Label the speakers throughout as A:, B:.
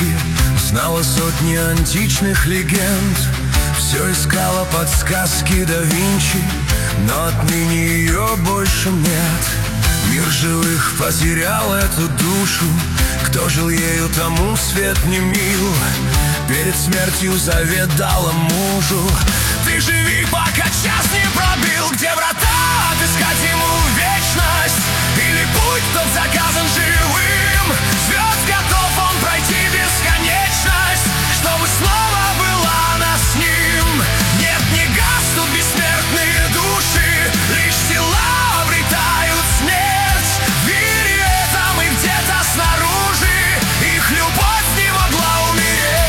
A: Винчи, знала сотни античных легенд, все искала подсказки да Винчи, но отныне ее больше нет. Мир живых потерял эту душу, кто жил ею, тому свет не мил. Перед смертью завет дала мужу: ты живи, пока час не пробил. Где врата, отыскать ему вечность, или путь тот заказан живым? Звезд готов он пройти бесконечность, чтобы снова была она с ним. Нет, не гаснут бессмертные души, лишь тела обретают смерть. В мире этом и где-то снаружи их любовь не могла умереть.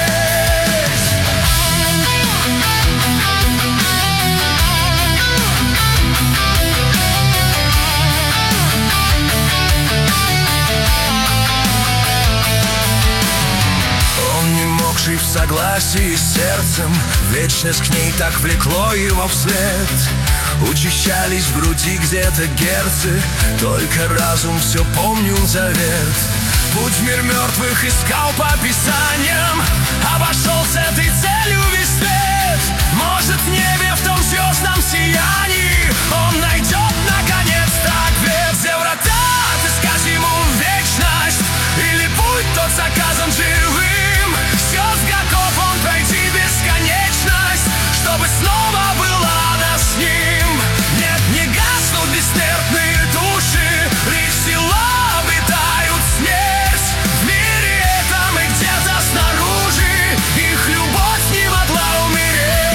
A: В согласии с сердцем, вечность к ней так влекло его вслед. Учащались в груди где-то герцы, только разум все помнил завет. Путь в мир мертвых искал по писаниям, обошел с этой целью весь свет. Может, в небе, в том звездном сиянии он найдет наконец-то ответ. Где врата, отыскать ему вечность, или путь тот заказан живым? Звезд готов он пройти бесконечность, чтобы снова была она с ним. Нет, не гаснут бессмертные души, лишь тела обретают смерть. В мире этом и где-то снаружи их любовь не могла умереть.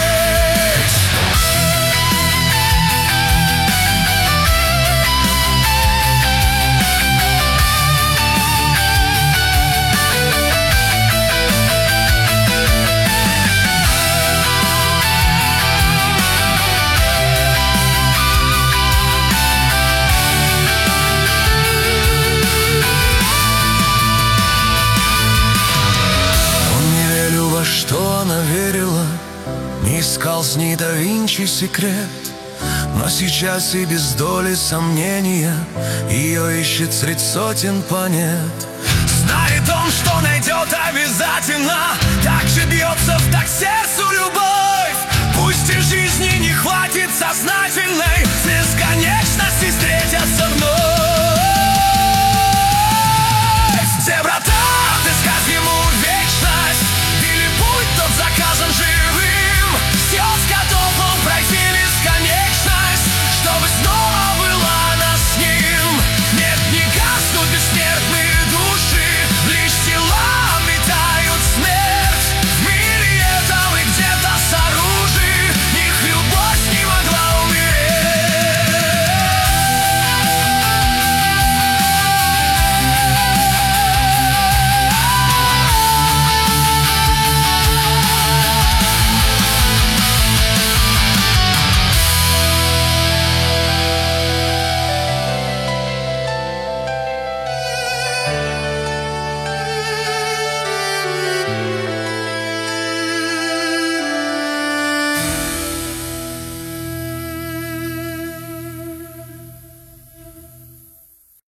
A: Что она верила, не искал с ней да Винчи секрет. Но сейчас и без доли сомнения ее ищет средь сотен планет. Знает он, что найдет обязательно